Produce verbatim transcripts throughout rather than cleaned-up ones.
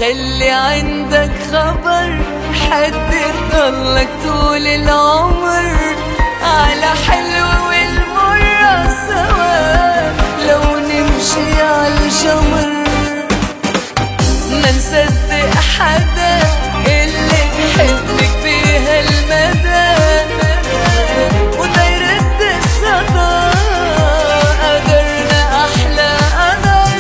خلي عندك خبر حد يضلك طول العمر على حلو والمرة سوا لو نمشي عالجمر. ما نصدق حدا اللي بحبك بهالمدى وده يرد الصدى قدرنا أحلى قدر.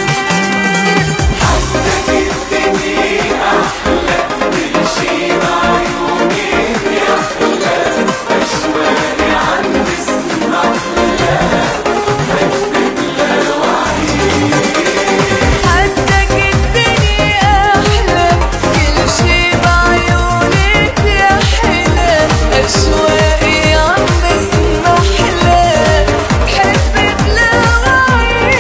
حبك الدنيا أحلى كل شي بعيونك يحلى أشواقي عند اسم أحلى حبك للوعي. حدك الدنيا أحلى كل شي بعيونك يحلى أشواقي عند اسم أحلى بحبك للوعي.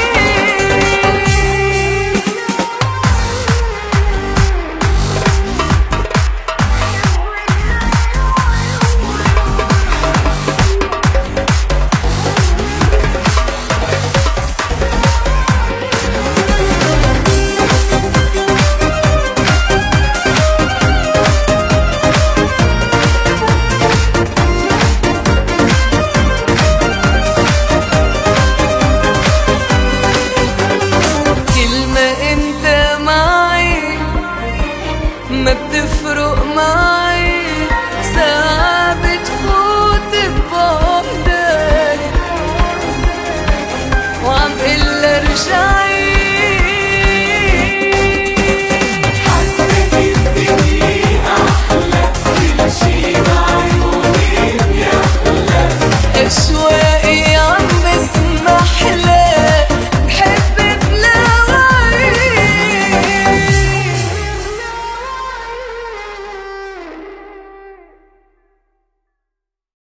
كل ما انت معي ما بتفرق معي